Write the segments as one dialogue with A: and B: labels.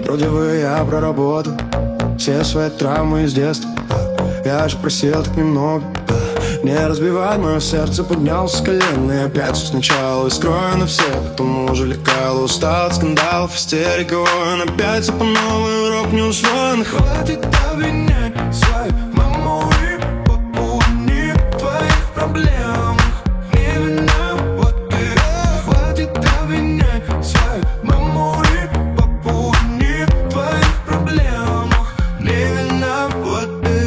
A: Вроде бы я проработал все свои травмы из детства. Я же просил так немного, не разбивать мое сердце, поднялся с колен. И опять все сначала, искрою на все. Потом уже лекал, устал от скандалов, истерик и войн. Опять все по новой, урок не усвоен. Хватит обвинять свою маму и папу, не в твоих проблемах. Не виноват ты. Хватит обвинять свою маму и папу, не в твоих проблемах. Не виноват ты.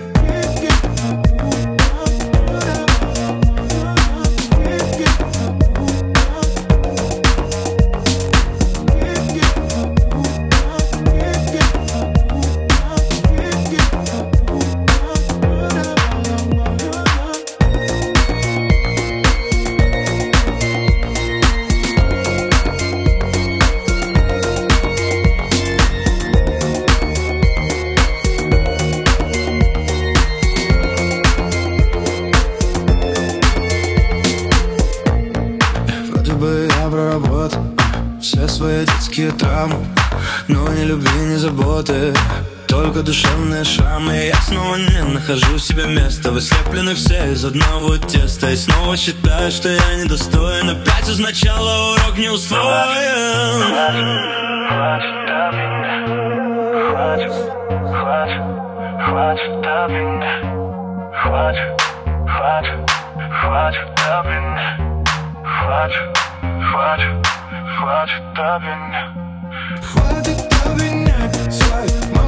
A: Я проработал все свои детские травмы, но ни любви, ни заботы, только душевные шрамы. Я снова не нахожу себе места. Вы слеплены все из одного теста. И снова считаю, что я недостоин. Опять сначала урок не усвоен.
B: Хватит обвинять. Хватит обвинять. Хватит обвинять. Хватит обвинять.
A: Хватит обвинять свою маму.